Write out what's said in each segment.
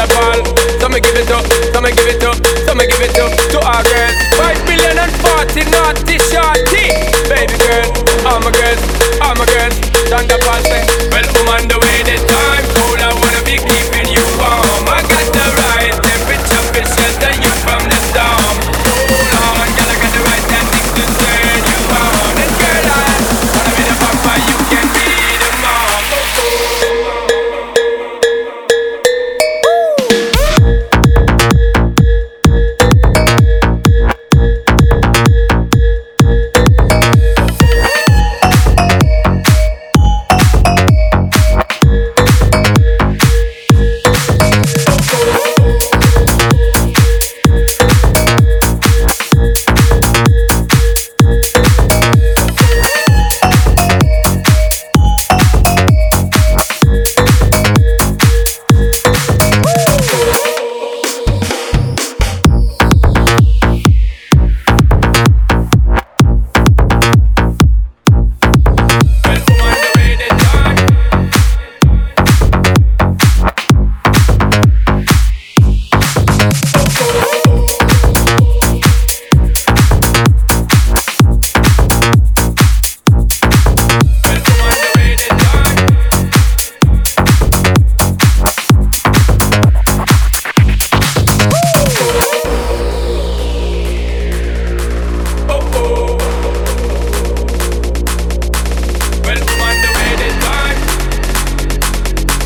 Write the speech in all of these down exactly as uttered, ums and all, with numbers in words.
Thunderball. So me give it up, so me give it up, so me give it up to our girls. Five billion and forty naughty shorty. Baby girl, all my girls, all my girls. Thunderball say, well, I'm on the way, the time cold. I wanna be keeping you warm. I got the right temperature to shelter you from the storm. Hold on, girl, I got the right tactics to turn you on. And girl, I wanna be the papa, you can be the mom. Oh, oh.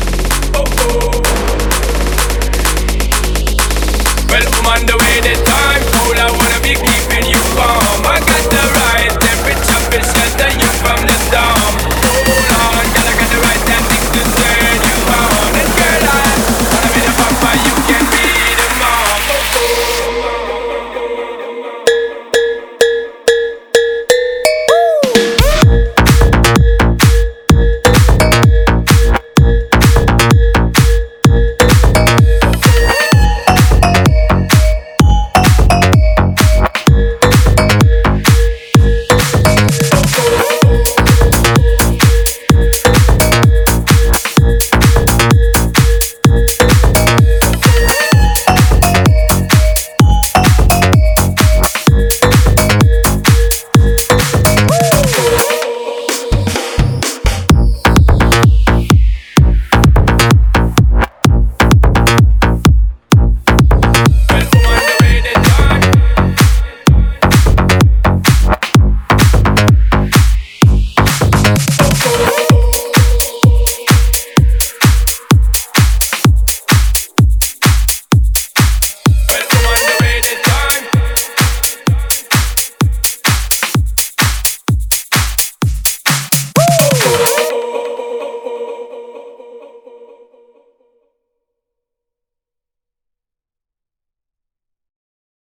On the way the time